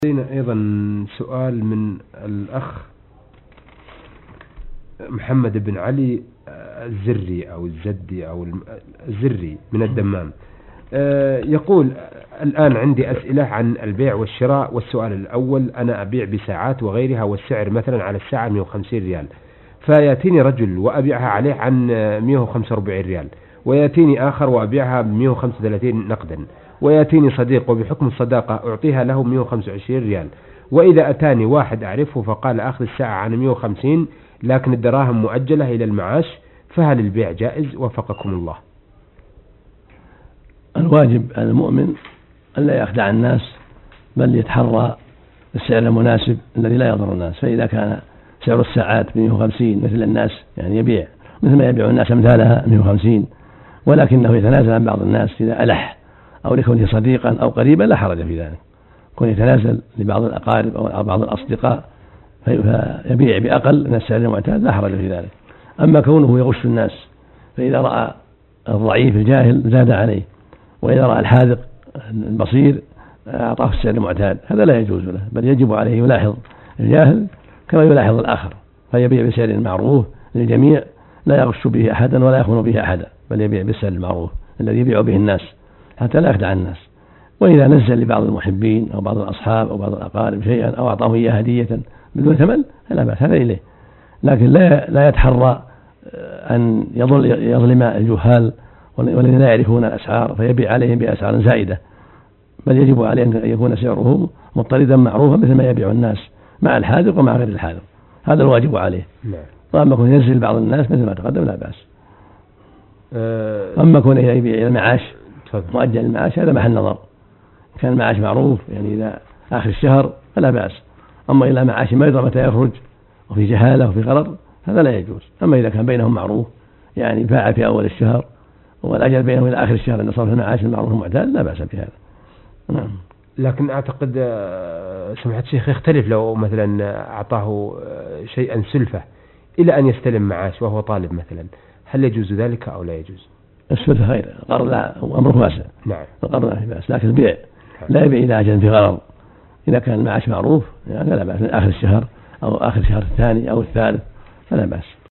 لدينا أيضا سؤال من الأخ محمد بن علي الزري أو الزدي أو الزري من الدمام. يقول: الآن عندي أسئلة عن البيع والشراء. والسؤال الأول: أنا أبيع بساعات وغيرها، والسعر مثلا على الساعة 150 ريال، فيأتيني رجل وأبيعها عليه عن 145 ريال، ويأتيني آخر وأبيعها ب 135 نقدا، ويأتيني صديق وبحكم الصداقة أعطيها له 125 ريال. وإذا أتاني واحد أعرفه فقال آخذ الساعة عن 150 لكن الدراهم مؤجلة إلى المعاش، فهل البيع جائز؟ وفقكم الله. الواجب على المؤمن ألا يخدع الناس، بل يتحرى السعر المناسب الذي لا يضر الناس. فإذا كان سعر الساعات 150 مثل الناس، يعني يبيع مثل ما يبيع الناس أمثالها 150، ولكنه يتنازل عن بعض الناس إذا ألح أو لكونه صديقا أو قريبا لا حرج في ذلك. كون يتنازل لبعض الأقارب أو بعض الأصدقاء فيبيع بأقل من السعر المعتاد لا حرج في ذلك. أما كونه يغش الناس، فإذا رأى الضعيف الجاهل زاد عليه، وإذا رأى الحاذق البصير أعطاه السعر المعتاد، هذا لا يجوز له، بل يجب عليه يلاحظ الجاهل كما يلاحظ الآخر، فيبيع بسعر معروف للجميع لا يغش به أحدا ولا يخون به أحدا، بل يبيع بالسعر المعروف الذي يبيع به الناس حتى لا يخدع الناس. وإذا نزل لبعض المحبين أو بعض الأصحاب أو بعض الأقارب شيئا أو أعطاه إياه هدية بدون ثمن فلا بأس، هذا إليه، لكن لا يتحرى أن يظلم الجهال والذين لا يعرفون الأسعار فيبيع عليهم بأسعار زائدة، بل يجب عليه أن يكون سعره مضطردا معروفا مثل ما يبيع الناس مع الحاذق ومع غير الحاذق، هذا الواجب عليه. وأما كون ينزل بعض الناس مثل ما تقدم لا بأس. أما كون يبيع إلى المعاش مؤجل المعاش هذا محل نظر، كان المعاش معروف يعني إلى آخر الشهر فلا بأس، أما إلى معاش ما يدرى متى يخرج وفي جهالة وفي غرر هذا لا يجوز. أما إذا كان بينهم معروف يعني باع في أول الشهر والأجل بينهم إلى آخر الشهر أن صرف المعاش المعروف المعتاد لا بأس بهذا. نعم. لكن أعتقد سمحة الشيخ يختلف لو مثلا أعطاه شيئا سلفة إلى أن يستلم معاش وهو طالب مثلا، هل يجوز ذلك أو لا يجوز؟ السلفة خير، القرض لا أمره واسع. نعم. القرض لا بأس، لكن البيع لا يبيع إلى أجل في غرض. إذا كان المعاش معروف يعني لا بأس من آخر الشهر أو آخر الشهر الثاني أو الثالث فلا بأس.